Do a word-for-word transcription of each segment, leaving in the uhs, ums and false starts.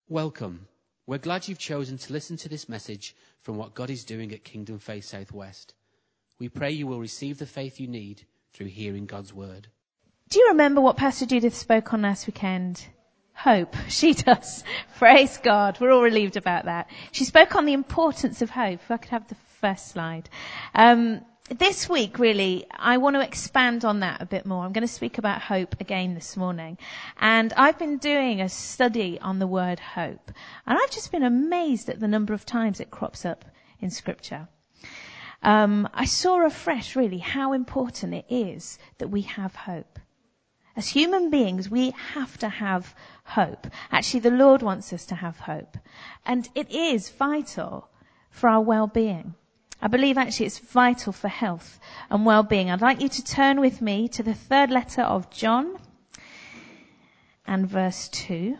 Welcome. We're glad you've chosen to listen to this message from what God is doing at Kingdom Faith Southwest. We pray you will receive the faith you need through hearing God's word. Do you remember what Pastor Judith spoke on last weekend? Hope. She does. Praise God. We're all relieved about that. She spoke on the importance of hope. If I could have the first slide. Um, This week, really, I want to expand on that a bit more. I'm going to speak about hope again this morning. And I've been doing a study on the word hope. And I've just been amazed at the number of times it crops up in Scripture. Um, I saw afresh, really, how important it is that we have hope. As human beings, we have to have hope. Actually, the Lord wants us to have hope. And it is vital for our well-being. I believe actually it's vital for health and well-being. I'd like you to turn with me to the third letter of John and verse two.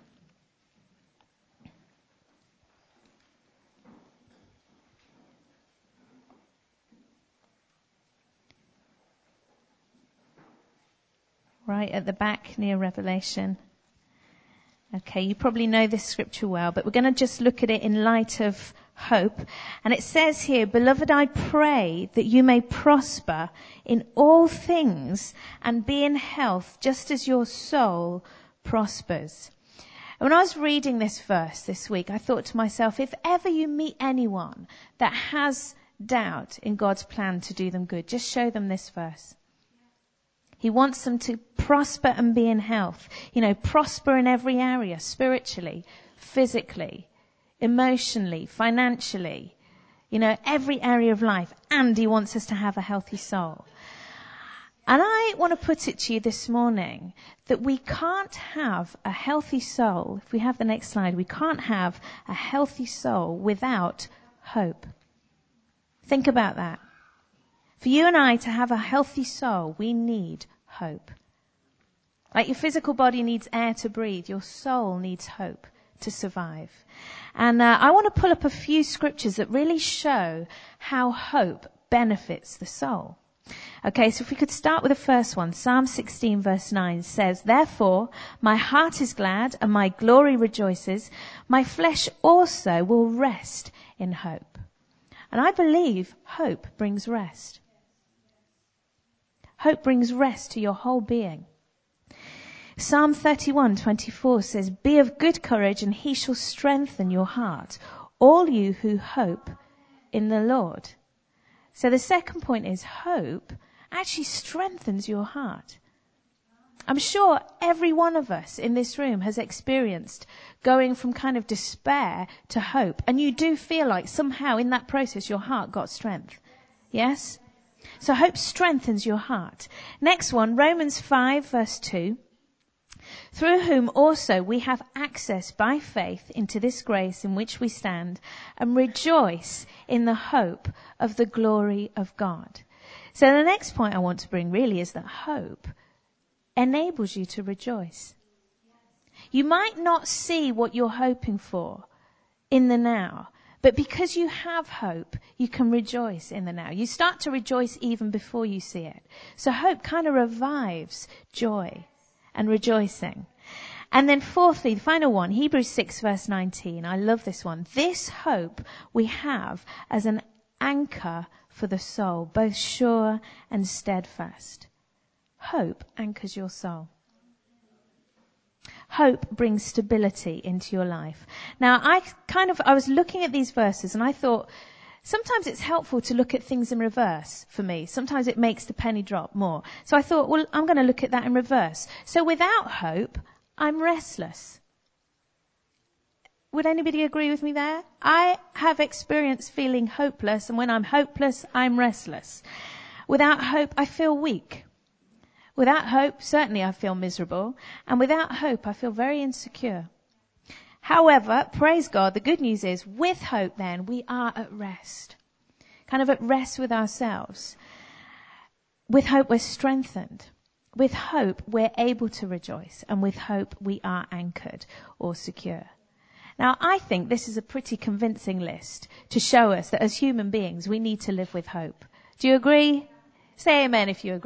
Right at the back near Revelation. Okay, you probably know this scripture well, but we're going to just look at it in light of hope. And it says here, "Beloved, I pray that you may prosper in all things and be in health just as your soul prospers." And when I was reading this verse this week, I thought to myself, if ever you meet anyone that has doubt in God's plan to do them good, just show them this verse. He wants them to prosper and be in health. You know, prosper in every area, spiritually, physically, emotionally, financially, you know, every area of life. And he wants us to have a healthy soul. And I want to put it to you this morning that we can't have a healthy soul. If we have the next slide, we can't have a healthy soul without hope. Think about that. For you and I to have a healthy soul, we need hope. Like your physical body needs air to breathe, your soul needs hope to survive. And uh, I want to pull up a few scriptures that really show how hope benefits the soul. Okay, so if we could start with the first one. Psalm sixteen verse nine says, "Therefore my heart is glad and my glory rejoices. My flesh also will rest in hope." And I believe hope brings rest. Hope brings rest to your whole being. Psalm thirty-one twenty-four says, "Be of good courage and he shall strengthen your heart, all you who hope in the Lord." So the second point is hope actually strengthens your heart. I'm sure every one of us in this room has experienced going from kind of despair to hope. And you do feel like somehow in that process your heart got strength. Yes? So hope strengthens your heart. Next one, Romans five verse two. "Through whom also we have access by faith into this grace in which we stand and rejoice in the hope of the glory of God." So the next point I want to bring really is that hope enables you to rejoice. You might not see what you're hoping for in the now, but because you have hope, you can rejoice in the now. You start to rejoice even before you see it. So hope kind of revives joy and rejoicing. And then fourthly, the final one, Hebrews six verse nineteen. I love this one. "This hope we have as an anchor for the soul, both sure and steadfast." Hope anchors your soul. Hope brings stability into your life. Now, I kind of, I was looking at these verses and I thought, sometimes it's helpful to look at things in reverse for me. Sometimes it makes the penny drop more. So I thought, well, I'm going to look at that in reverse. So without hope, I'm restless. Would anybody agree with me there? I have experienced feeling hopeless, and when I'm hopeless, I'm restless. Without hope, I feel weak. Without hope, certainly I feel miserable. And without hope, I feel very insecure. However, praise God, the good news is, with hope then, we are at rest. Kind of at rest with ourselves. With hope, we're strengthened. With hope, we're able to rejoice. And with hope, we are anchored or secure. Now, I think this is a pretty convincing list to show us that as human beings, we need to live with hope. Do you agree? Say amen if you agree.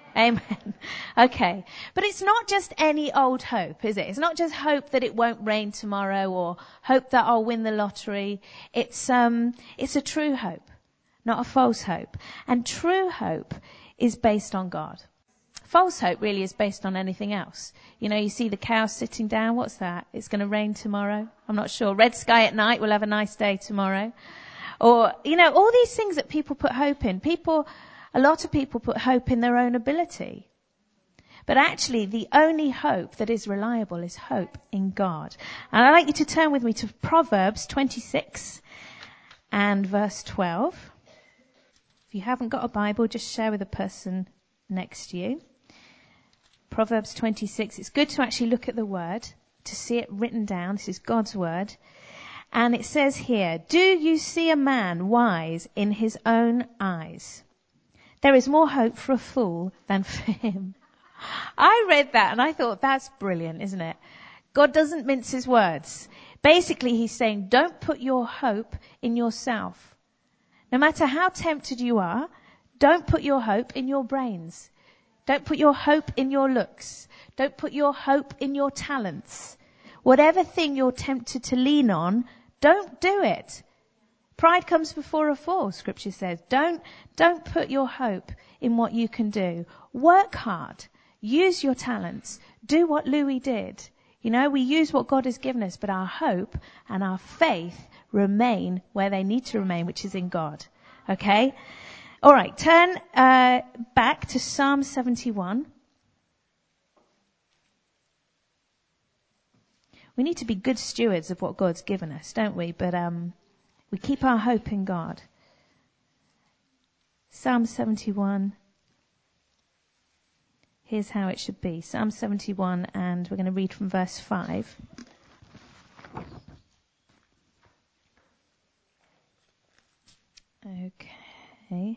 Amen. Okay. But it's not just any old hope, is it? It's not just hope that it won't rain tomorrow or hope that I'll win the lottery. It's, um, it's a true hope, not a false hope. And true hope is based on God. False hope really is based on anything else. You know, you see the cow sitting down. What's that? It's going to rain tomorrow. I'm not sure. Red sky at night. We'll have a nice day tomorrow. Or, you know, all these things that people put hope in. People, a lot of people put hope in their own ability. But actually, the only hope that is reliable is hope in God. And I'd like you to turn with me to Proverbs twenty-six and verse twelve. If you haven't got a Bible, just share with the person next to you. Proverbs twenty-six. It's good to actually look at the word, to see it written down. This is God's word. And it says here, do you see a man wise in his own eyes? There is more hope for a fool than for him. I read that and I thought, that's brilliant, isn't it? God doesn't mince his words. Basically, he's saying, don't put your hope in yourself. No matter how tempted you are, don't put your hope in your brains. Don't put your hope in your looks. Don't put your hope in your talents. Whatever thing you're tempted to lean on, don't do it. Pride comes before a fall, Scripture says. Don't, don't put your hope in what you can do. Work hard. Use your talents. Do what Louis did. You know, we use what God has given us, but our hope and our faith remain where they need to remain, which is in God. Okay? All right, turn uh, back to Psalm seventy-one. We need to be good stewards of what God's given us, don't we? But um, we keep our hope in God. Psalm seventy-one. Here's how it should be. Psalm seventy-one, and we're going to read from verse five. Okay.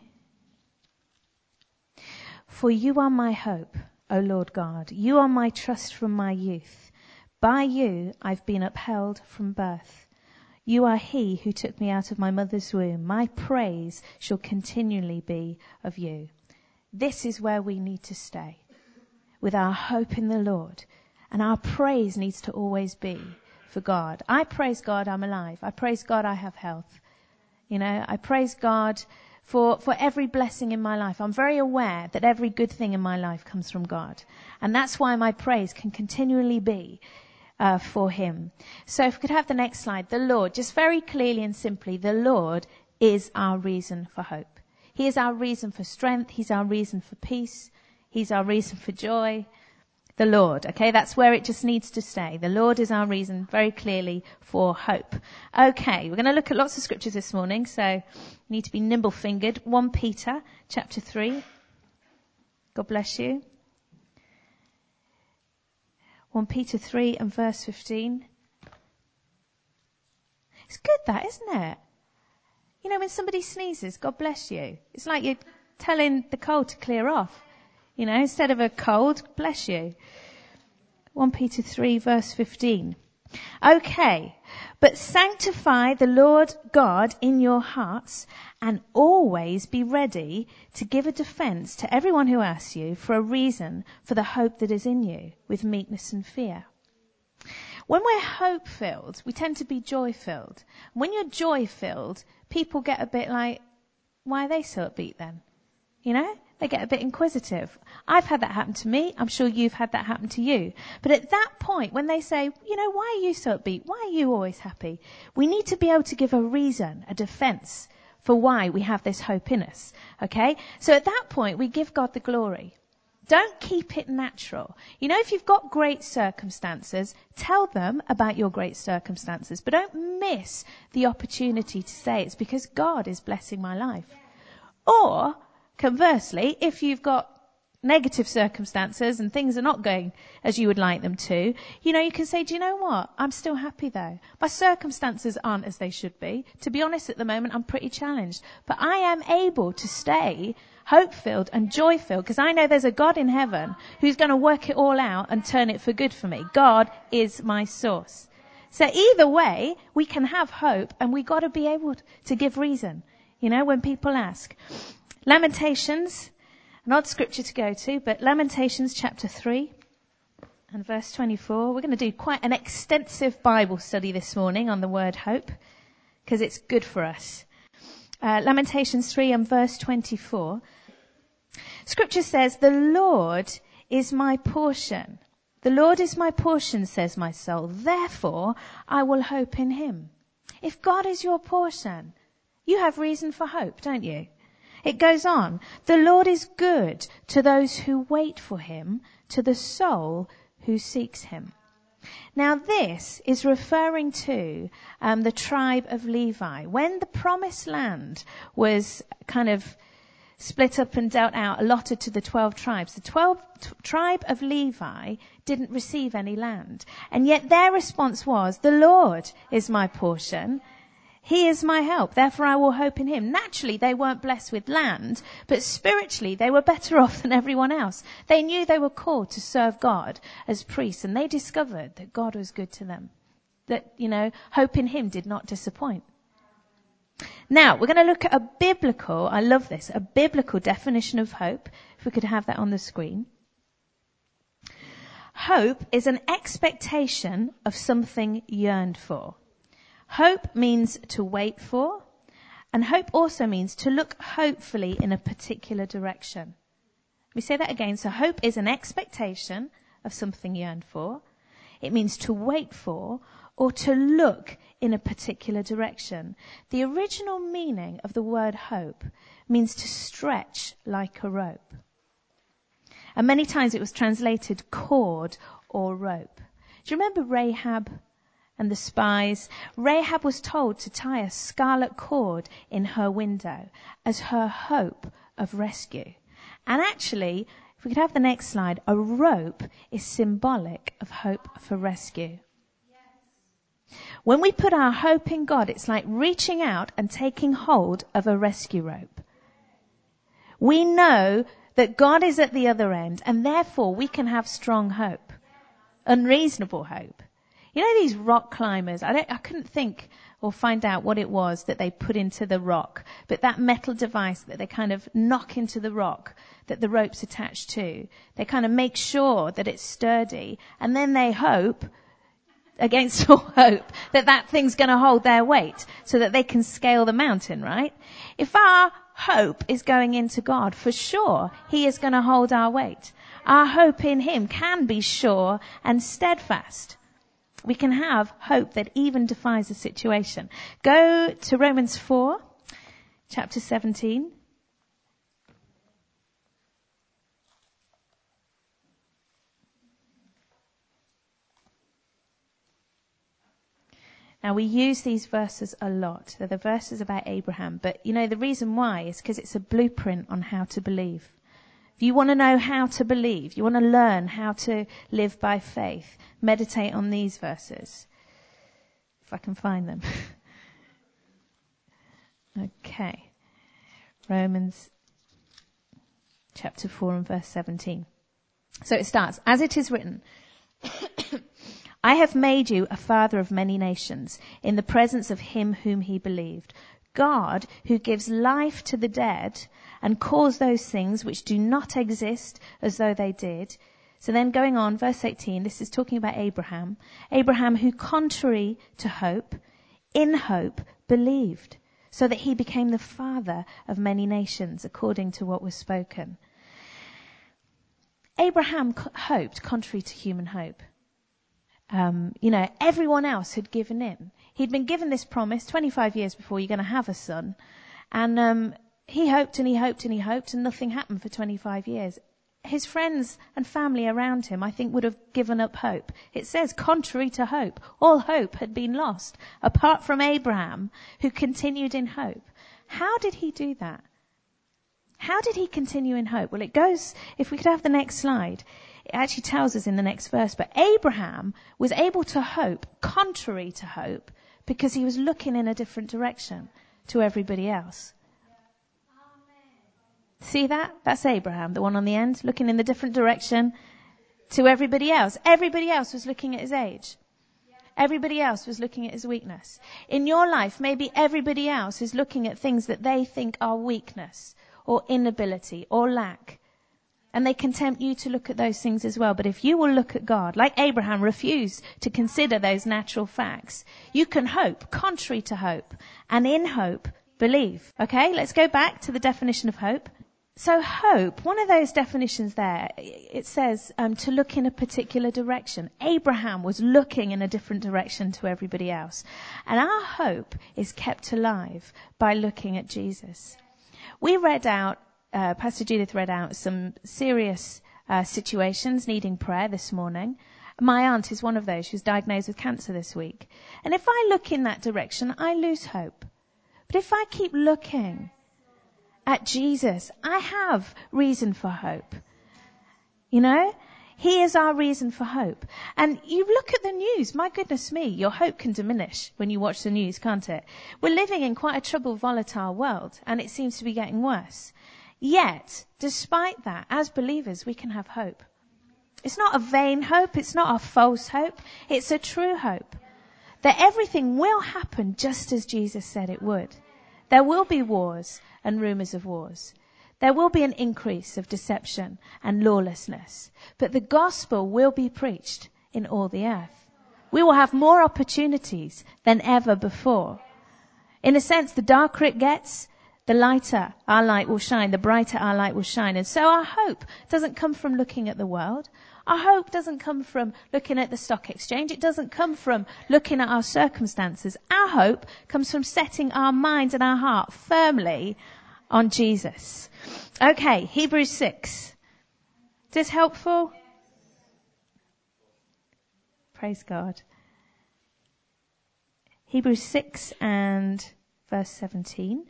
For you are my hope, O Lord God. You are my trust from my youth. By you I've been upheld from birth. You are he who took me out of my mother's womb. My praise shall continually be of you. This is where we need to stay, with our hope in the Lord. And our praise needs to always be for God. I praise God I'm alive. I praise God I have health. You know, I praise God for, for every blessing in my life. I'm very aware that every good thing in my life comes from God. And that's why my praise can continually be uh, for him. So if we could have the next slide. The Lord, just very clearly and simply, the Lord is our reason for hope. He is our reason for strength. He's our reason for peace. He's our reason for joy. The Lord, okay, that's where it just needs to stay. The Lord is our reason very clearly for hope. Okay, we're going to look at lots of scriptures this morning, so you need to be nimble-fingered. First Peter chapter three. God bless you. First Peter three and verse fifteen. It's good that, isn't it? You know, when somebody sneezes, God bless you. It's like you're telling the cold to clear off. You know, instead of a cold, bless you. First Peter three verse fifteen. Okay, but sanctify the Lord God in your hearts and always be ready to give a defense to everyone who asks you for a reason for the hope that is in you with meekness and fear. When we're hope-filled, we tend to be joy-filled. When you're joy-filled, people get a bit like, why are they so upbeat then? You know? They get a bit inquisitive. I've had that happen to me. I'm sure you've had that happen to you. But at that point, when they say, you know, why are you so upbeat? Why are you always happy? We need to be able to give a reason, a defense for why we have this hope in us. Okay? So at that point, we give God the glory. Don't keep it natural. You know, if you've got great circumstances, tell them about your great circumstances. But don't miss the opportunity to say it's because God is blessing my life. Or, conversely, if you've got negative circumstances and things are not going as you would like them to, you know, you can say, do you know what? I'm still happy though. My circumstances aren't as they should be. To be honest, at the moment, I'm pretty challenged. But I am able to stay hope-filled and joy-filled because I know there's a God in heaven who's going to work it all out and turn it for good for me. God is my source. So either way, we can have hope and we got to be able to give reason, you know, when people ask. Lamentations An odd scripture to go to, but Lamentations chapter three and verse twenty-four. We're going to do quite an extensive Bible study this morning on the word hope, because it's good for us. Uh, Lamentations three and verse twenty-four. Scripture says, "The Lord is my portion. The Lord is my portion, says my soul. Therefore, I will hope in him." If God is your portion, you have reason for hope, don't you? It goes on. "The Lord is good to those who wait for him, to the soul who seeks him." Now this is referring to um, the tribe of Levi. When the promised land was kind of split up and dealt out, allotted to the twelve tribes, the twelve t- tribe of Levi didn't receive any land. And yet their response was, "The Lord is my portion. He is my help. Therefore I will hope in him." Naturally, they weren't blessed with land, but spiritually they were better off than everyone else. They knew they were called to serve God as priests, and they discovered that God was good to them. That, you know, hope in him did not disappoint. Now, we're going to look at a biblical, I love this, a biblical definition of hope. If we could have that on the screen. Hope is an expectation of something yearned for. Hope means to wait for, and hope also means to look hopefully in a particular direction. Let me say that again. So hope is an expectation of something yearned for. It means to wait for or to look in a particular direction. The original meaning of the word hope means to stretch like a rope. And many times it was translated cord or rope. Do you remember Rahab and the spies? Rahab was told to tie a scarlet cord in her window as her hope of rescue. And actually, if we could have the next slide, a rope is symbolic of hope for rescue. When we put our hope in God, it's like reaching out and taking hold of a rescue rope. We know that God is at the other end, and therefore we can have strong hope, unreasonable hope. You know these rock climbers, I don't, I couldn't think or find out what it was that they put into the rock, but that metal device that they kind of knock into the rock that the rope's attached to, they kind of make sure that it's sturdy, and then they hope, against all hope, that that thing's going to hold their weight so that they can scale the mountain, right? If our hope is going into God, for sure, he is going to hold our weight. Our hope in him can be sure and steadfast. We can have hope that even defies a situation. Go to Romans four, chapter seventeen. Now, we use these verses a lot. They're the verses about Abraham. But, you know, the reason why is because it's a blueprint on how to believe. If you want to know how to believe, you want to learn how to live by faith, meditate on these verses. If I can find them. Okay. Romans chapter four and verse seventeen. So it starts, "As it is written, I have made you a father of many nations in the presence of him whom he believed. God, who gives life to the dead and calls those things which do not exist as though they did." So then going on, verse eighteen, this is talking about Abraham. Abraham, who contrary to hope, in hope believed, so that he became the father of many nations, according to what was spoken. Abraham hoped contrary to human hope. Um, you know, everyone else had given in. He'd been given this promise twenty-five years before, you're going to have a son. And um, he hoped and he hoped and he hoped, and nothing happened for twenty-five years. His friends and family around him, I think, would have given up hope. It says, contrary to hope, all hope had been lost, apart from Abraham, who continued in hope. How did he do that? How did he continue in hope? Well, it goes, if we could have the next slide, it actually tells us in the next verse, but Abraham was able to hope contrary to hope because he was looking in a different direction to everybody else. See that? That's Abraham, the one on the end, looking in the different direction to everybody else. Everybody else was looking at his age. Everybody else was looking at his weakness. In your life, maybe everybody else is looking at things that they think are weakness or inability or lack. And they can tempt you to look at those things as well. But if you will look at God, like Abraham refused to consider those natural facts, you can hope, contrary to hope. And in hope, believe. Okay, let's go back to the definition of hope. So hope, one of those definitions there, it says um, to look in a particular direction. Abraham was looking in a different direction to everybody else. And our hope is kept alive by looking at Jesus. We read out Uh, Pastor Judith read out some serious uh, situations needing prayer this morning. My aunt is one of those. She was diagnosed with cancer this week. And if I look in that direction, I lose hope. But if I keep looking at Jesus, I have reason for hope. You know? He is our reason for hope. And you look at the news, my goodness me, your hope can diminish when you watch the news, can't it? We're living in quite a troubled, volatile world, and it seems to be getting worse. Yet, despite that, as believers, we can have hope. It's not a vain hope. It's not a false hope. It's a true hope. That everything will happen just as Jesus said it would. There will be wars and rumors of wars. There will be an increase of deception and lawlessness. But the gospel will be preached in all the earth. We will have more opportunities than ever before. In a sense, the darker it gets, the lighter our light will shine, the brighter our light will shine. And so our hope doesn't come from looking at the world. Our hope doesn't come from looking at the stock exchange. It doesn't come from looking at our circumstances. Our hope comes from setting our minds and our heart firmly on Jesus. Okay, Hebrews six. Is this helpful? Praise God. Hebrews six and verse seventeen.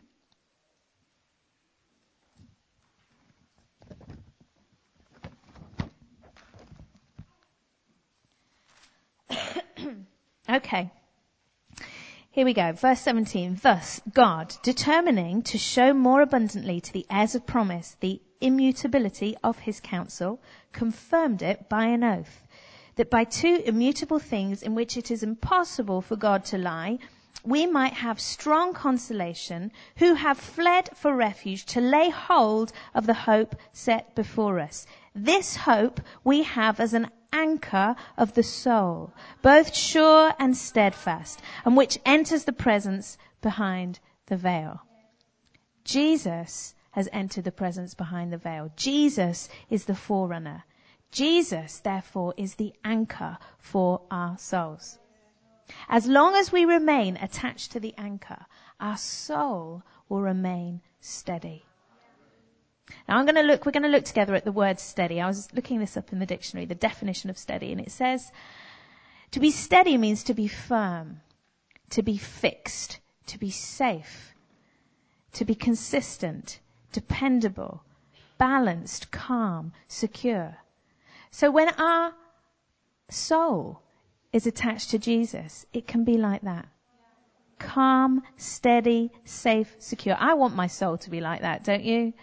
Okay. Here we go. Verse seventeen. Thus, God, determining to show more abundantly to the heirs of promise the immutability of his counsel, confirmed it by an oath, that by two immutable things in which it is impossible for God to lie, we might have strong consolation, who have fled for refuge to lay hold of the hope set before us. This hope we have as an anchor of the soul, both sure and steadfast, and which enters the presence behind the veil. Jesus has entered the presence behind the veil. Jesus is the forerunner. Jesus, therefore, is the anchor for our souls. As long as we remain attached to the anchor, our soul will remain steady. Now I'm going to look, we're going to look together at the word steady. I was looking this up in the dictionary, the definition of steady, and it says, to be steady means to be firm, to be fixed, to be safe, to be consistent, dependable, balanced, calm, secure. So when our soul is attached to Jesus, it can be like that. Calm, steady, safe, secure. I want my soul to be like that, don't you?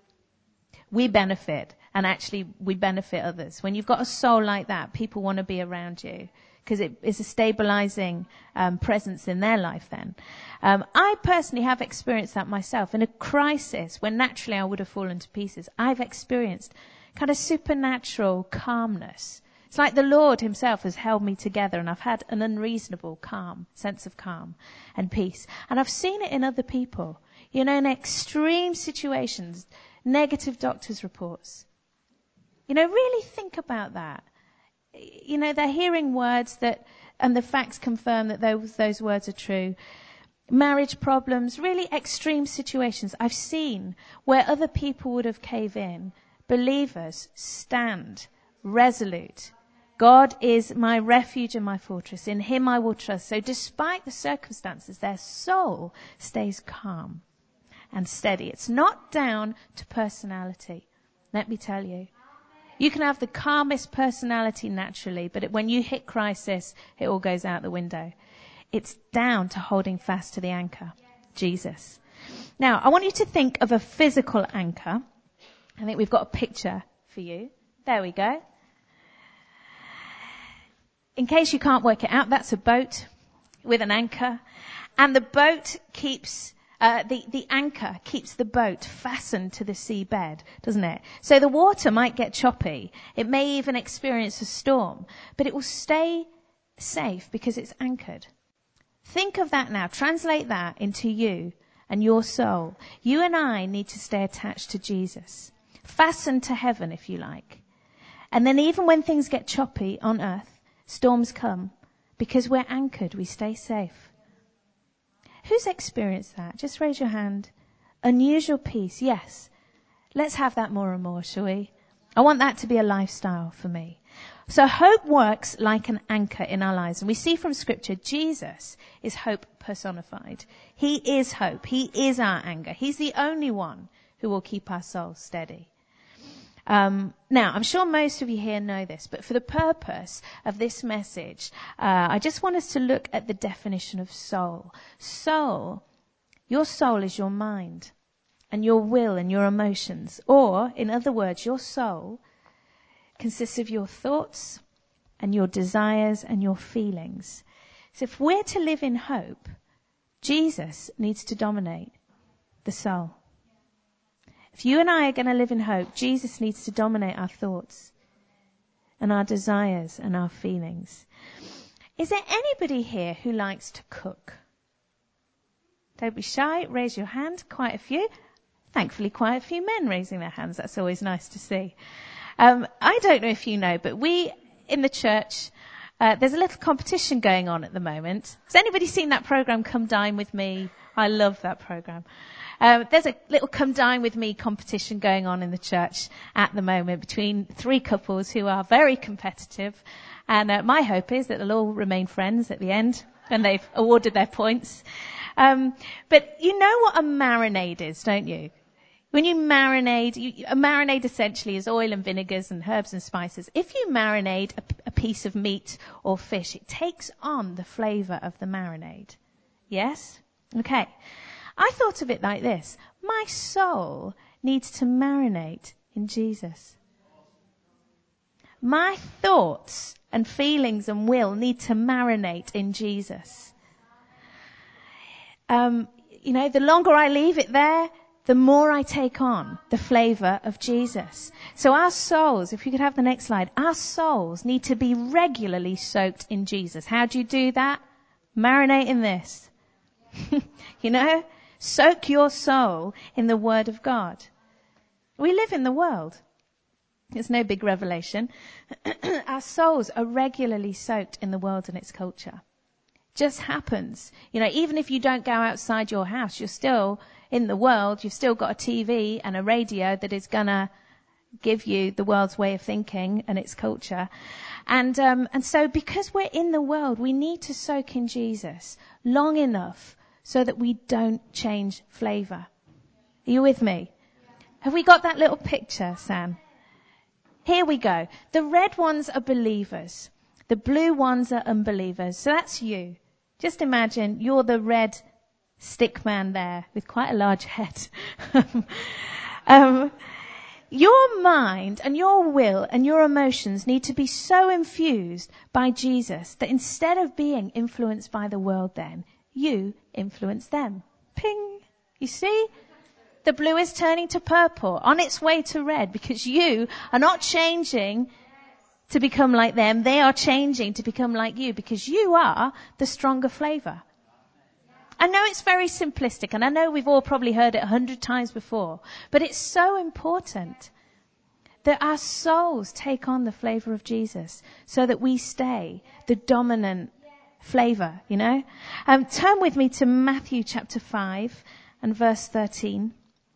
We benefit, and actually we benefit others. When you've got a soul like that, people want to be around you because it is a stabilizing um, presence in their life then. Um, I personally have experienced that myself. In a crisis, when naturally I would have fallen to pieces, I've experienced kind of supernatural calmness. It's like the Lord himself has held me together, and I've had an unreasonable calm, sense of calm and peace. And I've seen it in other people. You know, in extreme situations, negative doctor's reports. You know, really think about that. You know, they're hearing words that, and the facts confirm that those, those words are true. Marriage problems, really extreme situations I've seen where other people would have caved in. Believers stand resolute. God is my refuge and my fortress. In him I will trust. So despite the circumstances, their soul stays calm and steady. It's not down to personality. Let me tell you. You can have the calmest personality naturally, but it, when you hit crisis, it all goes out the window. It's down to holding fast to the anchor, Jesus. Now, I want you to think of a physical anchor. I think we've got a picture for you. There we go. In case you can't work it out, that's a boat with an anchor. And the boat keeps Uh, the, the anchor keeps the boat fastened to the seabed, doesn't it? So the water might get choppy. It may even experience a storm, but it will stay safe because it's anchored. Think of that now. Translate that into you and your soul. You and I need to stay attached to Jesus. Fastened to heaven, if you like. And then even when things get choppy on earth, storms come, because we're anchored, we stay safe. Who's experienced that? Just raise your hand. Unusual peace, yes. Let's have that more and more, shall we? I want that to be a lifestyle for me. So hope works like an anchor in our lives. And we see from Scripture, Jesus is hope personified. He is hope. He is our anchor. He's the only one who will keep our souls steady. Um, now, I'm sure most of you here know this, but for the purpose of this message, uh, I just want us to look at the definition of soul. Soul, your soul is your mind and your will and your emotions. Or, in other words, your soul consists of your thoughts and your desires and your feelings. So if we're to live in hope, Jesus needs to dominate the soul. If you and I are going to live in hope, Jesus needs to dominate our thoughts and our desires and our feelings. Is there anybody here who likes to cook? Don't be shy. Raise your hand. Quite a few. Thankfully, quite a few men raising their hands. That's always nice to see. Um, I don't know if you know, but we in the church, uh, there's a little competition going on at the moment. Has anybody seen that program, Come Dine With Me? I love that program. Uh, there's a little Come Dine With Me competition going on in the church at the moment between three couples who are very competitive. And uh, my hope is that they'll all remain friends at the end when they've awarded their points. Um, but you know what a marinade is, don't you? When you marinade, you, a marinade essentially is oil and vinegars and herbs and spices. If you marinate a, a piece of meat or fish, it takes on the flavour of the marinade. Yes? Okay. I thought of it like this. My soul needs to marinate in Jesus. My thoughts and feelings and will need to marinate in Jesus. Um, you know, the longer I leave it there, the more I take on the flavour of Jesus. So our souls, if you could have the next slide, our souls need to be regularly soaked in Jesus. How do you do that? Marinate in this. You know? Soak your soul in the Word of God. We live in the world. It's no big revelation. Our souls are regularly soaked in the world and its culture. Just happens. You know, even if you don't go outside your house, you're still in the world. You've still got a T V and a radio that is going to give you the world's way of thinking and its culture. And um, and so because we're in the world, we need to soak in Jesus long enough so that we don't change flavour. Are you with me? Have we got that little picture, Sam? Here we go. The red ones are believers. The blue ones are unbelievers. So that's you. Just imagine you're the red stick man there with quite a large head. um, your mind and your will and your emotions need to be so infused by Jesus that instead of being influenced by the world then, you influence them. Ping. You see? The blue is turning to purple, on its way to red, because you are not changing to become like them. They are changing to become like you, because you are the stronger flavour. I know it's very simplistic, and I know we've all probably heard it a hundred times before, but it's so important that our souls take on the flavour of Jesus so that we stay the dominant flavour, you know. Um, turn with me to Matthew chapter five and verse thirteen.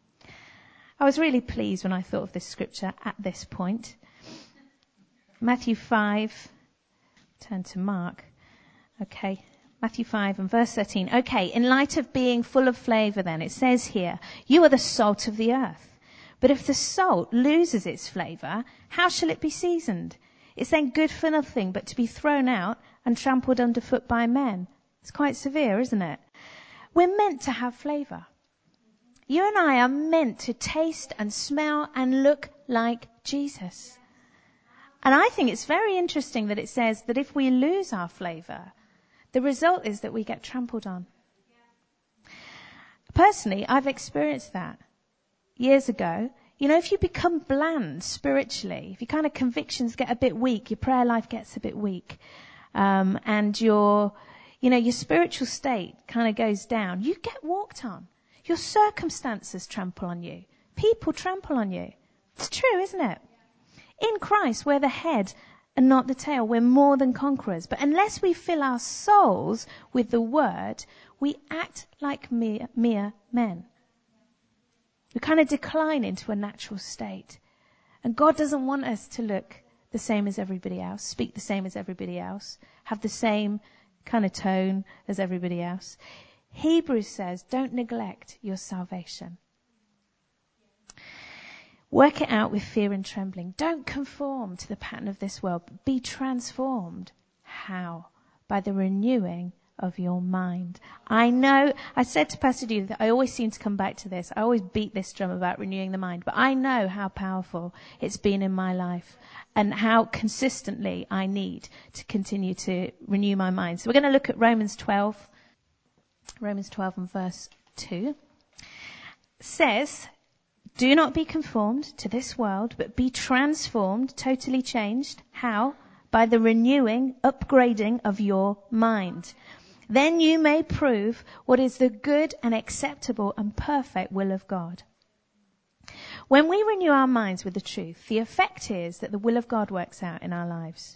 I was really pleased when I thought of this scripture at this point. Matthew five, turn to Mark. Okay, Matthew five and verse thirteen. Okay, in light of being full of flavour then, it says here, you are the salt of the earth. But if the salt loses its flavour, how shall it be seasoned? It's then good for nothing but to be thrown out and trampled underfoot by men. It's quite severe, isn't it? We're meant to have flavour. You and I are meant to taste and smell and look like Jesus. And I think it's very interesting that it says that if we lose our flavour, the result is that we get trampled on. Personally, I've experienced that years ago. You know, if you become bland spiritually, if your kind of convictions get a bit weak, your prayer life gets a bit weak, um, and your, you know, your spiritual state kind of goes down, you get walked on. Your circumstances trample on you. People trample on you. It's true, isn't it? In Christ, we're the head and not the tail. We're more than conquerors. But unless we fill our souls with the word, we act like mere, mere men. We kind of decline into a natural state. And God doesn't want us to look the same as everybody else, speak the same as everybody else, have the same kind of tone as everybody else. Hebrews says, don't neglect your salvation. Work it out with fear and trembling. Don't conform to the pattern of this world, but be transformed. How? By the renewing of your mind. I know, I said to Pastor Judy that I always seem to come back to this. I always beat this drum about renewing the mind, but I know how powerful it's been in my life and how consistently I need to continue to renew my mind. So we're going to look at Romans twelve. Romans twelve and verse two. It says, do not be conformed to this world, but be transformed, totally changed. How? By the renewing, upgrading of your mind. Then you may prove what is the good and acceptable and perfect will of God. When we renew our minds with the truth, the effect is that the will of God works out in our lives.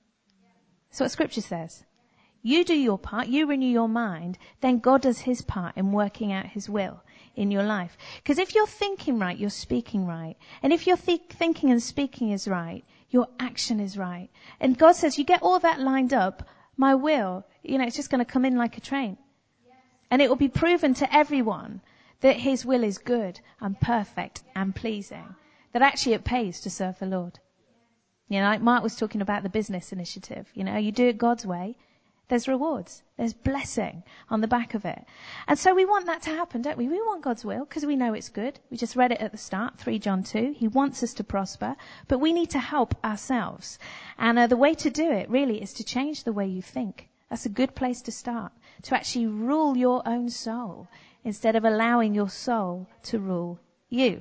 That's what Scripture says. You do your part, you renew your mind, then God does his part in working out his will in your life. Because if you're thinking right, you're speaking right. And if your th- thinking and speaking is right, your action is right. And God says, you get all that lined up, my will, you know, it's just going to come in like a train. Yes. And it will be proven to everyone that his will is good and perfect and pleasing. That actually it pays to serve the Lord. You know, like Mark was talking about the business initiative. You know, you do it God's way. There's rewards. There's blessing on the back of it. And so we want that to happen, don't we? We want God's will because we know it's good. We just read it at the start, three John two. He wants us to prosper, but we need to help ourselves. And uh, the way to do it really is to change the way you think. That's a good place to start, to actually rule your own soul instead of allowing your soul to rule you.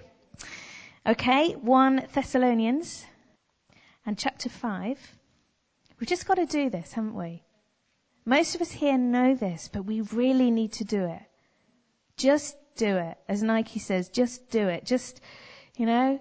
Okay, First Thessalonians and chapter five. We've just got to do this, haven't we? Most of us here know this, but we really need to do it. Just do it. As Nike says, just do it. Just, you know,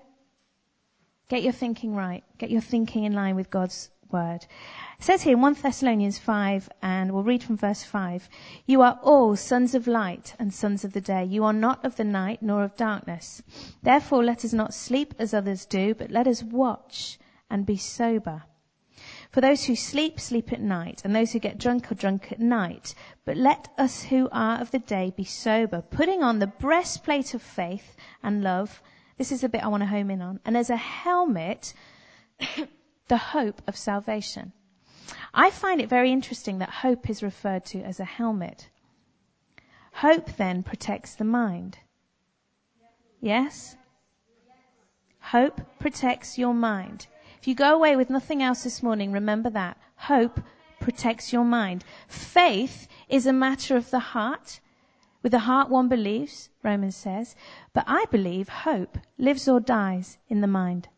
get your thinking right. Get your thinking in line with God's word. It says here in First Thessalonians five, and we'll read from verse five, you are all sons of light and sons of the day. You are not of the night nor of darkness. Therefore let us not sleep as others do, but let us watch and be sober. For those who sleep, sleep at night, and those who get drunk are drunk at night. But let us who are of the day be sober, putting on the breastplate of faith and love. This is a bit I want to home in on. And as a helmet, the hope of salvation. I find it very interesting that hope is referred to as a helmet. Hope then protects the mind. Yes? Hope protects your mind. If you go away with nothing else this morning, remember that. Hope protects your mind. Faith is a matter of the heart. With the heart one believes, Romans says. But I believe hope lives or dies in the mind.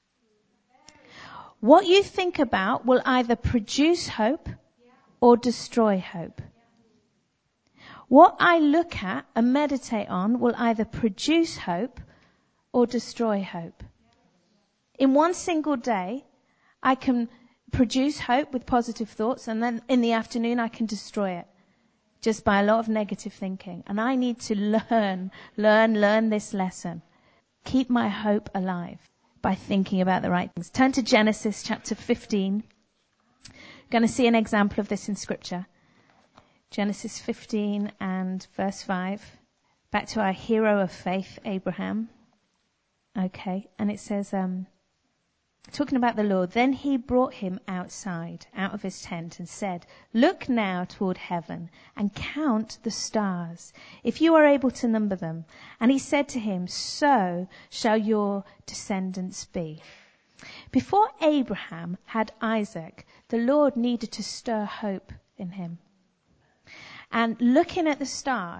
What you think about will either produce hope or destroy hope. What I look at and meditate on will either produce hope or destroy hope. In one single day, I can produce hope with positive thoughts, and then in the afternoon I can destroy it just by a lot of negative thinking. And I need to learn, learn, learn this lesson. Keep my hope alive by thinking about the right things. Turn to Genesis chapter fifteen. You're going to see an example of this in Scripture. Genesis fifteen and verse five. Back to our hero of faith, Abraham. Okay, and it says... um Talking about the Lord, then he brought him outside, out of his tent, and said, look now toward heaven and count the stars, if you are able to number them. And he said to him, so shall your descendants be. Before Abraham had Isaac, the Lord needed to stir hope in him. And looking at the stars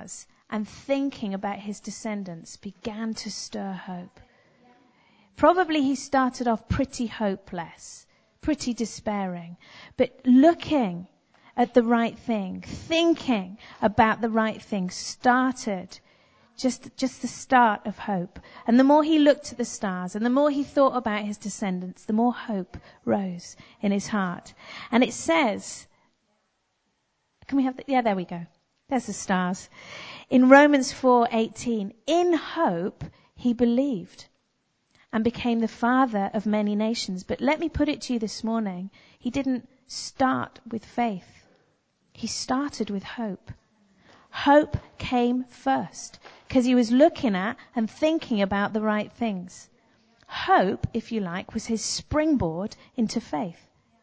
and thinking about his descendants began to stir hope. Probably he started off pretty hopeless, pretty despairing, but looking at the right thing, thinking about the right thing started just, just the start of hope. And the more he looked at the stars and the more he thought about his descendants, the more hope rose in his heart. And it says, can we have the, yeah, there we go. There's the stars. In Romans four eighteen, in hope he believed and became the father of many nations. But let me put it to you this morning, he didn't start with faith. He started with hope. Hope came first because he was looking at and thinking about the right things. Hope, if you like, was his springboard into faith.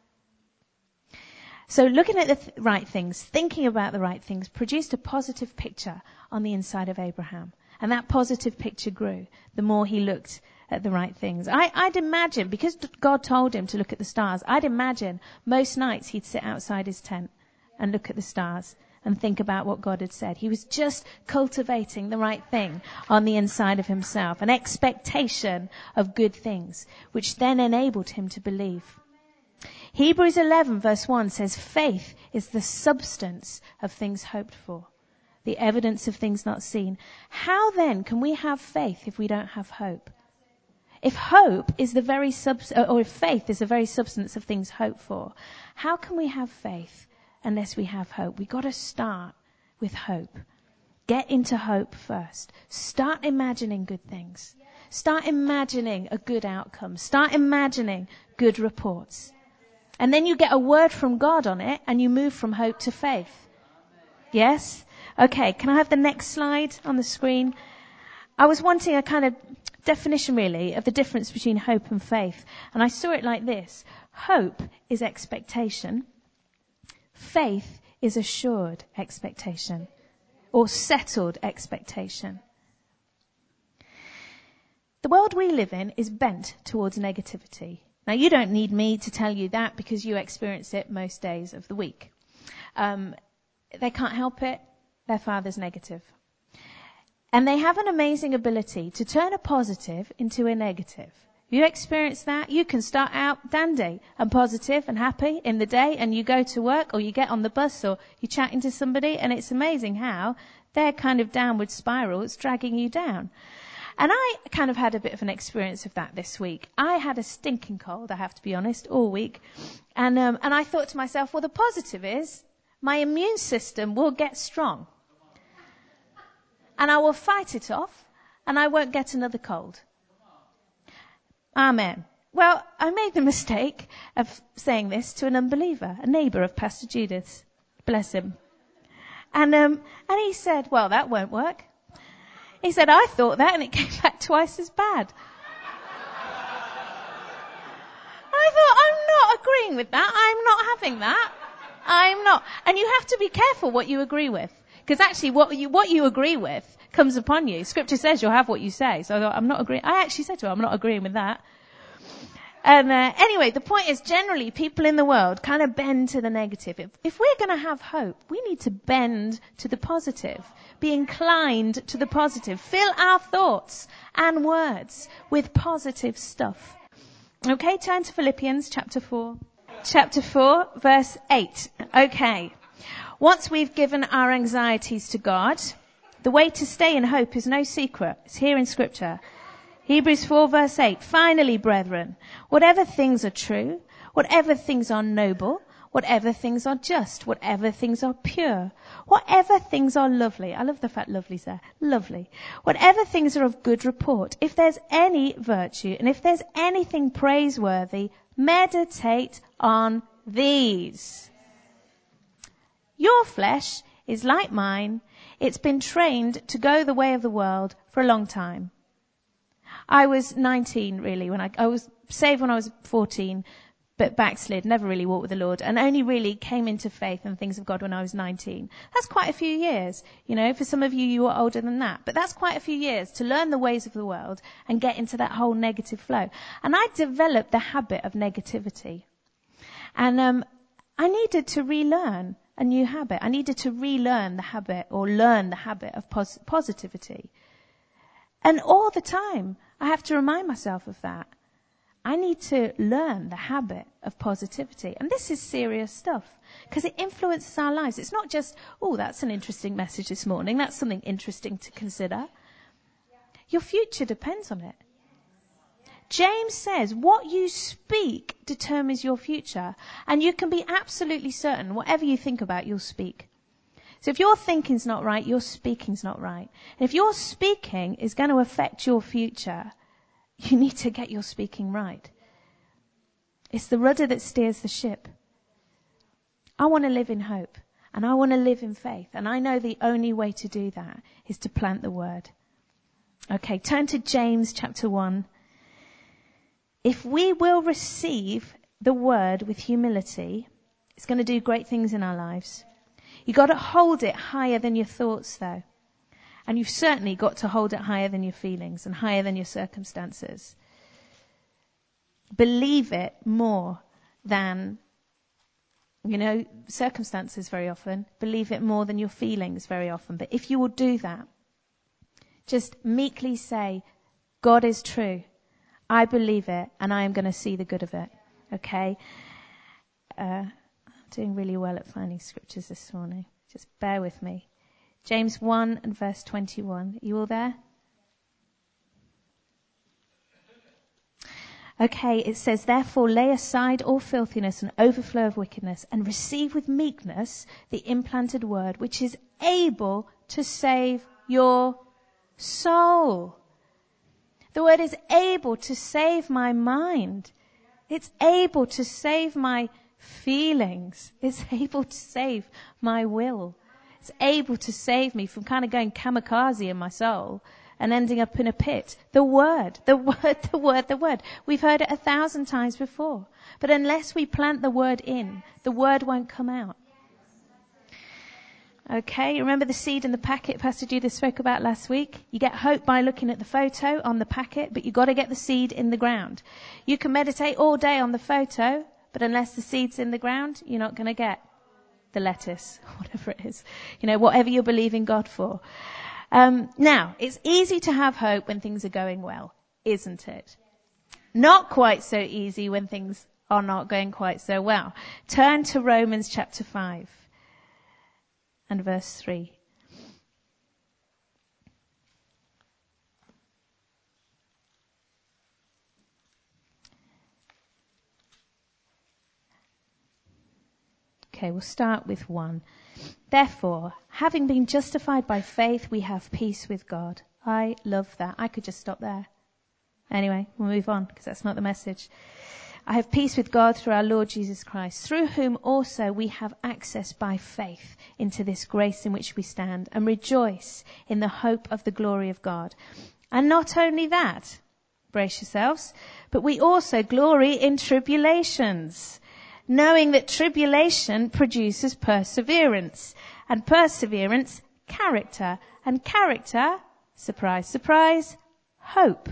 So looking at the th- right things, thinking about the right things, produced a positive picture on the inside of Abraham. And that positive picture grew the more he looked at the right things. I, I'd imagine, because God told him to look at the stars, I'd imagine most nights he'd sit outside his tent and look at the stars and think about what God had said. He was just cultivating the right thing on the inside of himself, an expectation of good things, which then enabled him to believe. Hebrews eleven verse one says, faith is the substance of things hoped for, the evidence of things not seen. How then can we have faith if we don't have hope? If hope is the very subs- or if faith is the very substance of things hoped for, how can we have faith unless we have hope? We've got to start with hope. Get into hope first. Start imagining good things. Start imagining a good outcome. Start imagining good reports. And then you get a word from God on it and you move from hope to faith. Yes? Okay, can I have the next slide on the screen? I was wanting a kind of definition really of the difference between hope and faith. And I saw it like this. Hope is expectation. Faith is assured expectation or settled expectation. The world we live in is bent towards negativity. Now, you don't need me to tell you that because you experience it most days of the week. Um, they can't help it. Their father's negative. And they have an amazing ability to turn a positive into a negative. You experience that, you can start out dandy and positive and happy in the day, and you go to work or you get on the bus or you're chatting to somebody, and it's amazing how their kind of downward spiral is dragging you down. And I kind of had a bit of an experience of that this week. I had a stinking cold, I have to be honest, all week. And um, and I thought to myself, well, the positive is my immune system will get strong. And I will fight it off, and I won't get another cold. Amen. Well, I made the mistake of saying this to an unbeliever, a neighbour of Pastor Judith's. Bless him. And um, and he said, well, that won't work. He said, I thought that, and it came back twice as bad. I thought, I'm not agreeing with that. I'm not having that. I'm not. And you have to be careful what you agree with. Because actually what you, what you agree with comes upon you. Scripture says you'll have what you say. So I thought, I'm not agreeing. I actually said to her, I'm not agreeing with that. And uh, anyway, the point is generally people in the world kind of bend to the negative. If, if we're going to have hope, we need to bend to the positive. Be inclined to the positive. Fill our thoughts and words with positive stuff. Okay, turn to Philippians chapter four. Chapter four, verse eight. Okay. Once we've given our anxieties to God, the way to stay in hope is no secret. It's here in Scripture. Hebrews four verse eight. Finally, brethren, whatever things are true, whatever things are noble, whatever things are just, whatever things are pure, whatever things are lovely. I love the fact lovely's there. Lovely. Whatever things are of good report. If there's any virtue and if there's anything praiseworthy, meditate on these. Your flesh is like mine. It's been trained to go the way of the world for a long time. I was nineteen really when I, I was saved when I was fourteen, but backslid, never really walked with the Lord, and only really came into faith and things of God when I was nineteen. That's quite a few years. You know, for some of you, you are older than that, but that's quite a few years to learn the ways of the world and get into that whole negative flow. And I developed the habit of negativity. And, um, I needed to relearn a new habit. I needed to relearn the habit or learn the habit of pos- positivity. And all the time, I have to remind myself of that. I need to learn the habit of positivity. And this is serious stuff because it influences our lives. It's not just, oh, that's an interesting message this morning. That's something interesting to consider. Your future depends on it. James says what you speak determines your future. And you can be absolutely certain whatever you think about, you'll speak. So if your thinking's not right, your speaking's not right. And if your speaking is going to affect your future, you need to get your speaking right. It's the rudder that steers the ship. I want to live in hope. And I want to live in faith. And I know the only way to do that is to plant the word. Okay, turn to James chapter one. If we will receive the word with humility, it's going to do great things in our lives. You've got to hold it higher than your thoughts, though. And you've certainly got to hold it higher than your feelings and higher than your circumstances. Believe it more than, you know, circumstances very often. Believe it more than your feelings very often. But if you will do that, just meekly say, God is true. I believe it, and I am going to see the good of it. Okay? Uh, I'm doing really well at finding scriptures this morning. Just bear with me. James one and verse twenty-one. Are you all there? Okay, it says, therefore lay aside all filthiness and overflow of wickedness and receive with meekness the implanted word, which is able to save your soul. The word is able to save my mind. It's able to save my feelings. It's able to save my will. It's able to save me from kind of going kamikaze in my soul and ending up in a pit. The word, the word, the word, the word. We've heard it a thousand times before. But unless we plant the word in, the word won't come out. Okay, remember the seed in the packet Pastor Judith spoke about last week? You get hope by looking at the photo on the packet, but you've got to get the seed in the ground. You can meditate all day on the photo, but unless the seed's in the ground, you're not going to get the lettuce, whatever it is. You know, whatever you're believing God for. Um, now, it's easy to have hope when things are going well, isn't it? Not quite so easy when things are not going quite so well. Turn to Romans chapter five. And verse three. Okay, we'll start with one. Therefore, having been justified by faith, we have peace with God. I love that. I could just stop there. Anyway, we'll move on because that's not the message. I have peace with God through our Lord Jesus Christ, through whom also we have access by faith into this grace in which we stand and rejoice in the hope of the glory of God. And not only that, brace yourselves, but we also glory in tribulations, knowing that tribulation produces perseverance, and perseverance, character, and character, surprise, surprise, hope.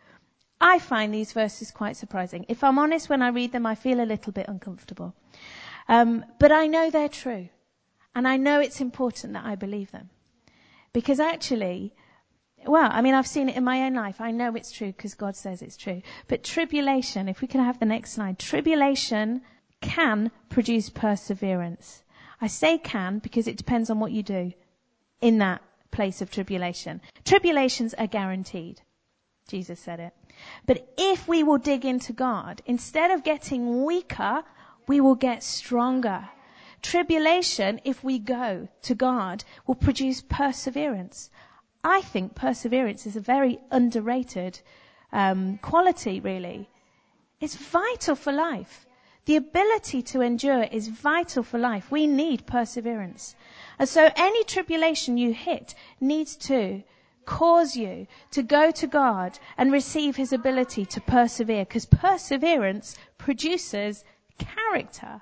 I find these verses quite surprising. If I'm honest, when I read them, I feel a little bit uncomfortable. Um, but I know they're true. And I know it's important that I believe them. Because actually, well, I mean, I've seen it in my own life. I know it's true because God says it's true. But tribulation, if we can have the next slide, tribulation can produce perseverance. I say can because it depends on what you do in that place of tribulation. Tribulations are guaranteed. Jesus said it. But if we will dig into God, instead of getting weaker, we will get stronger. Tribulation, if we go to God, will produce perseverance. I think perseverance is a very underrated um, quality, really. It's vital for life. The ability to endure is vital for life. We need perseverance. And so any tribulation you hit needs to cause you to go to God and receive his ability to persevere, because perseverance produces character.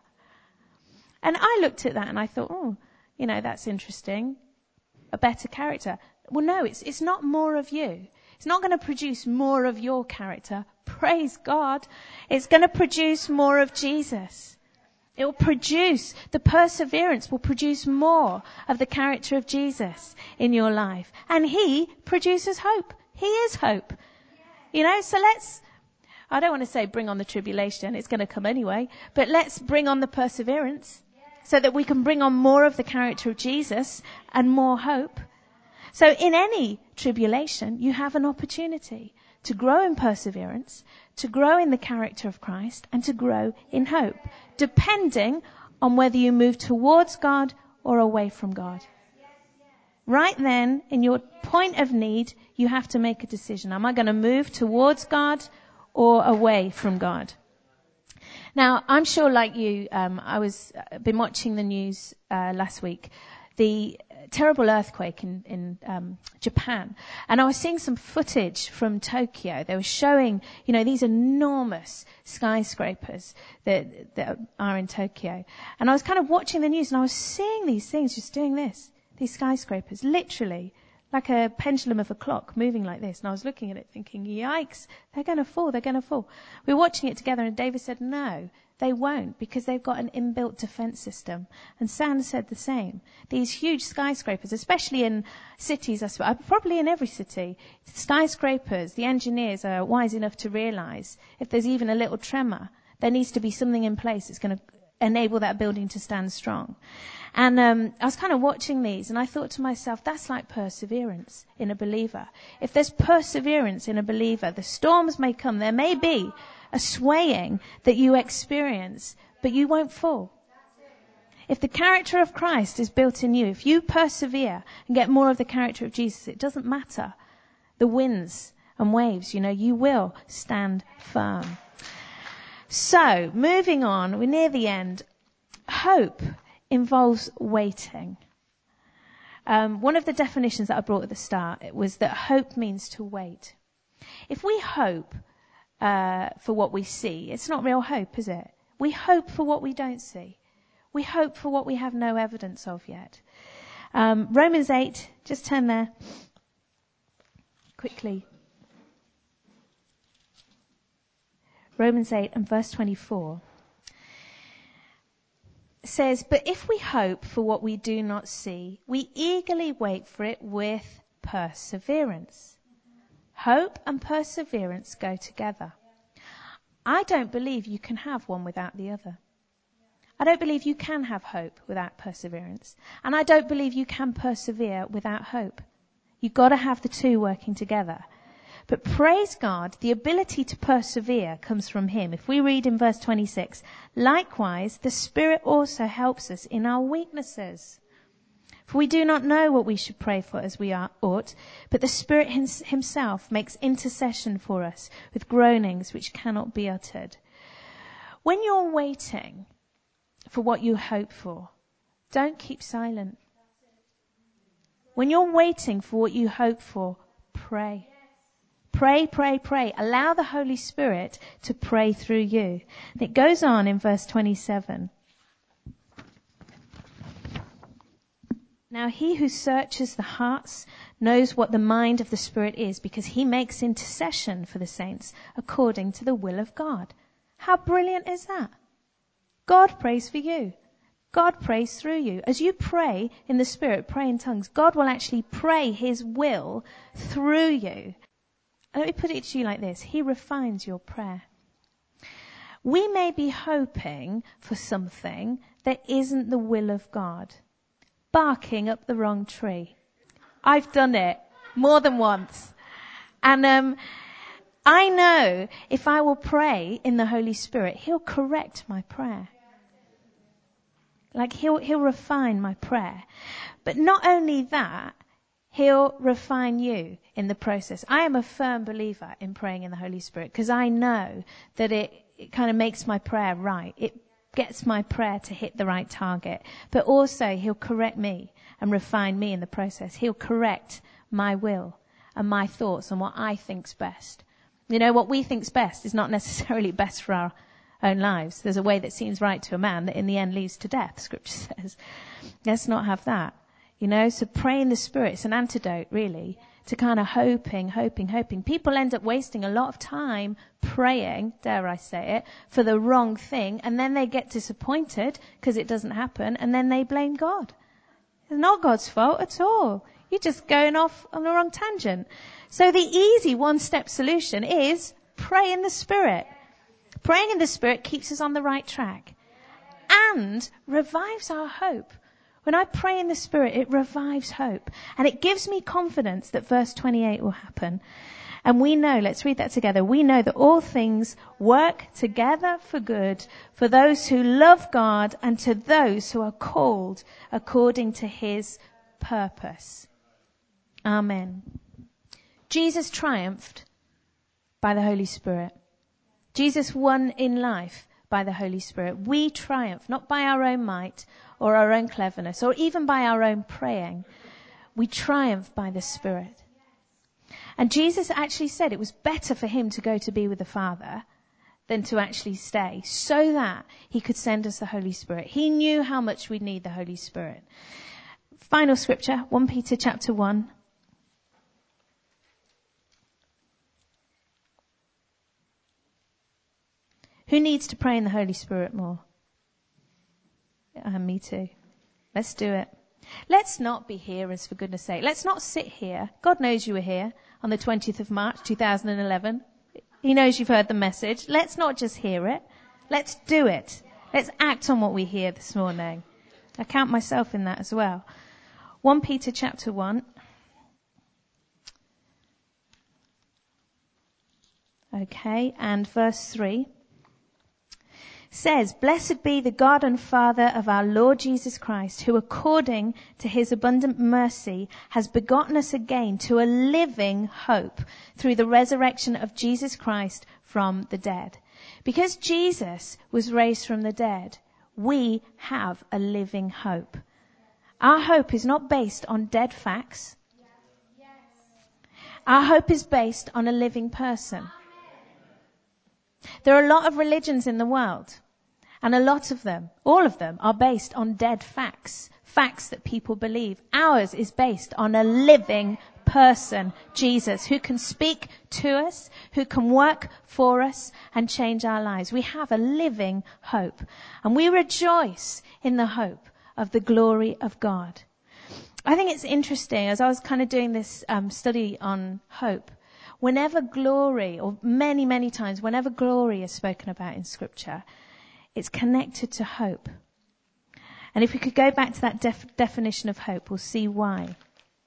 And I looked at that and I thought, oh, you know, that's interesting. A better character. Well, no, it's it's not more of you. It's not going to produce more of your character. Praise God. It's going to produce more of Jesus. It will produce, the perseverance will produce more of the character of Jesus in your life. And he produces hope. He is hope. You know, so let's, I don't want to say bring on the tribulation, it's going to come anyway, but let's bring on the perseverance so that we can bring on more of the character of Jesus and more hope. So in any tribulation, you have an opportunity to grow in perseverance, to grow in the character of Christ, and to grow in hope, depending on whether you move towards God or away from God. Right then, in your point of need, you have to make a decision. Am I going to move towards God or away from God? Now, I'm sure like you, um, I was uh, been watching the news uh, last week. The terrible earthquake in, in um, Japan. And I was seeing some footage from Tokyo. They were showing, you know, these enormous skyscrapers that, that are in Tokyo. And I was kind of watching the news and I was seeing these things just doing this. These skyscrapers, literally, like a pendulum of a clock moving like this. And I was looking at it thinking, yikes, they're going to fall, they're going to fall. We were watching it together and David said, no, they won't, because they've got an inbuilt defense system. And Sam said the same. These huge skyscrapers, especially in cities, I suppose, probably in every city, skyscrapers, the engineers are wise enough to realize if there's even a little tremor, there needs to be something in place that's going to enable that building to stand strong. And um, I was kind of watching these and I thought to myself, that's like perseverance in a believer. If there's perseverance in a believer, the storms may come. There may be a swaying that you experience, but you won't fall. If the character of Christ is built in you, if you persevere and get more of the character of Jesus, it doesn't matter the winds and waves, you know, you will stand firm. So, moving on, we're near the end. Hope involves waiting. Um, one of the definitions that I brought at the start was that hope means to wait. If we hope uh, for what we see, it's not real hope, is it? We hope for what we don't see. We hope for what we have no evidence of yet. Um, Romans eight, just turn there quickly. Romans eight and verse twenty-four says, but if we hope for what we do not see, we eagerly wait for it with perseverance. Hope and perseverance go together. I don't believe you can have one without the other. I don't believe you can have hope without perseverance. And I don't believe you can persevere without hope. You've got to have the two working together. But praise God, the ability to persevere comes from Him. If we read in verse twenty-six, likewise, the Spirit also helps us in our weaknesses. For we do not know what we should pray for as we are, ought, but the Spirit Himself makes intercession for us with groanings which cannot be uttered. When you're waiting for what you hope for, don't keep silent. When you're waiting for what you hope for, pray. Pray, pray, pray. Allow the Holy Spirit to pray through you. And it goes on in verse twenty-seven. Now he who searches the hearts knows what the mind of the Spirit is, because he makes intercession for the saints according to the will of God. How brilliant is that? God prays for you. God prays through you. As you pray in the Spirit, pray in tongues, God will actually pray His will through you. And let me put it to you like this. He refines your prayer. We may be hoping for something that isn't the will of God. Barking up the wrong tree. I've done it more than once. And um, I know if I will pray in the Holy Spirit, He'll correct my prayer. Like he'll, he'll refine my prayer. But not only that, He'll refine you in the process. I am a firm believer in praying in the Holy Spirit because I know that it, it kind of makes my prayer right. It gets my prayer to hit the right target. But also He'll correct me and refine me in the process. He'll correct my will and my thoughts and what I think's best. You know, what we think's best is not necessarily best for our own lives. There's a way that seems right to a man that in the end leads to death, Scripture says. Let's not have that. You know, so pray in the Spirit. It's an antidote, really, to kind of hoping, hoping, hoping. People end up wasting a lot of time praying, dare I say it, for the wrong thing, and then they get disappointed because it doesn't happen, and then they blame God. It's not God's fault at all. You're just going off on the wrong tangent. So the easy one-step solution is pray in the Spirit. Praying in the Spirit keeps us on the right track and revives our hope. When I pray in the Spirit, it revives hope. And it gives me confidence that verse twenty-eight will happen. And we know, let's read that together. We know that all things work together for good for those who love God and to those who are called according to his purpose. Amen. Jesus triumphed by the Holy Spirit. Jesus won in life by the Holy Spirit. We triumph not by our own might or our own cleverness or even by our own praying. We triumph by the Spirit. And Jesus actually said it was better for him to go to be with the Father than to actually stay, so that he could send us the Holy Spirit. He knew how much we need the Holy Spirit. Final scripture, First Peter chapter one. Who needs to pray in the Holy Spirit more? Uh, me too. Let's do it. Let's not be hearers, for goodness sake. Let's not sit here. God knows you were here on the twentieth of March, two thousand eleven. He knows you've heard the message. Let's not just hear it. Let's do it. Let's act on what we hear this morning. I count myself in that as well. First Peter chapter one. Okay, and verse three. Says, blessed be the God and Father of our Lord Jesus Christ, who according to his abundant mercy has begotten us again to a living hope through the resurrection of Jesus Christ from the dead. Because Jesus was raised from the dead, we have a living hope. Our hope is not based on dead facts. Our hope is based on a living person. There are a lot of religions in the world, and a lot of them, all of them, are based on dead facts, facts that people believe. Ours is based on a living person, Jesus, who can speak to us, who can work for us and change our lives. We have a living hope, and we rejoice in the hope of the glory of God. I think it's interesting, as I was kind of doing this um, study on hope, whenever glory, or many, many times, whenever glory is spoken about in Scripture, it's connected to hope. And if we could go back to that def- definition of hope, we'll see why.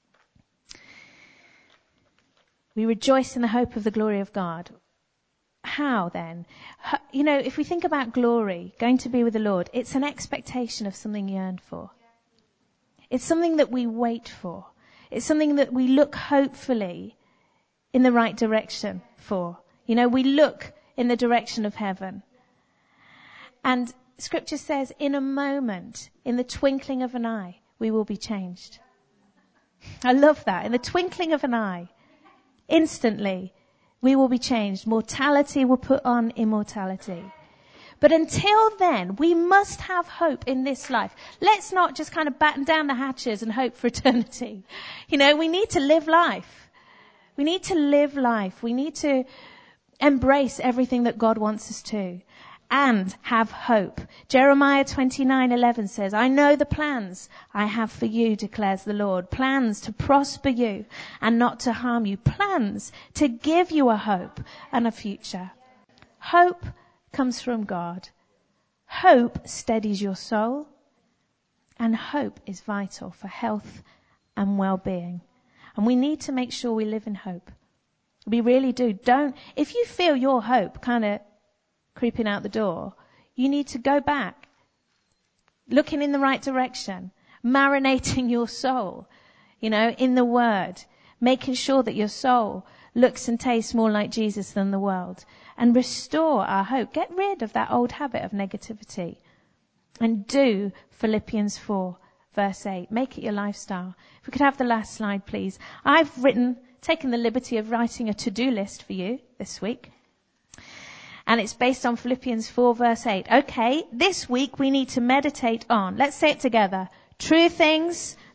We rejoice in the hope of the glory of God. How then? You know, if we think about glory, going to be with the Lord, it's an expectation of something yearned for. It's something that we wait for. It's something that we look hopefully in the right direction for. You know, we look in the direction of heaven. And Scripture says, in a moment, in the twinkling of an eye, we will be changed. I love that. In the twinkling of an eye, instantly, we will be changed. Mortality will put on immortality. But until then, we must have hope in this life. Let's not just kind of batten down the hatches and hope for eternity. You know, we need to live life. We need to live life. We need to embrace everything that God wants us to and have hope. Jeremiah twenty-nine eleven says, I know the plans I have for you, declares the Lord. Plans to prosper you and not to harm you. Plans to give you a hope and a future. Hope comes from God. Hope steadies your soul. And hope is vital for health and well-being. And we need to make sure we live in hope. We really do. Don't, if you feel your hope kind of creeping out the door, you need to go back, looking in the right direction, marinating your soul, you know, in the Word, making sure that your soul looks and tastes more like Jesus than the world, and restore our hope. Get rid of that old habit of negativity and do Philippians four. Verse eight. Make it your lifestyle. If we could have the last slide, please. I've written, taken the liberty of writing a to-do list for you this week. And it's based on Philippians four, verse eight. Okay, this week we need to meditate on, let's say it together, true things,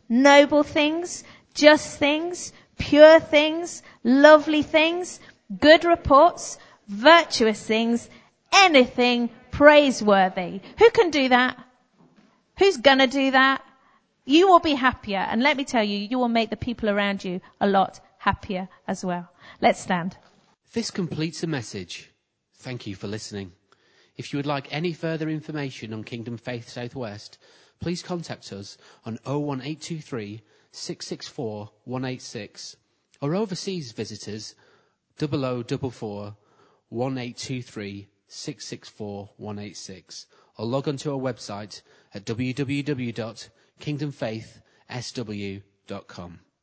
noble things, just things, pure things, lovely things, good reports, virtuous things, anything praiseworthy. Who can do that? Who's gonna do that? You will be happier. And let me tell you, you will make the people around you a lot happier as well. Let's stand. This completes the message. Thank you for listening. If you would like any further information on Kingdom Faith Southwest, please contact us on oh one eight two three, six six four, one eight six, or overseas visitors double oh double four, one eight two three, six six four, one eight six, or log on to our website at w w w dot kingdom faith s w dot com.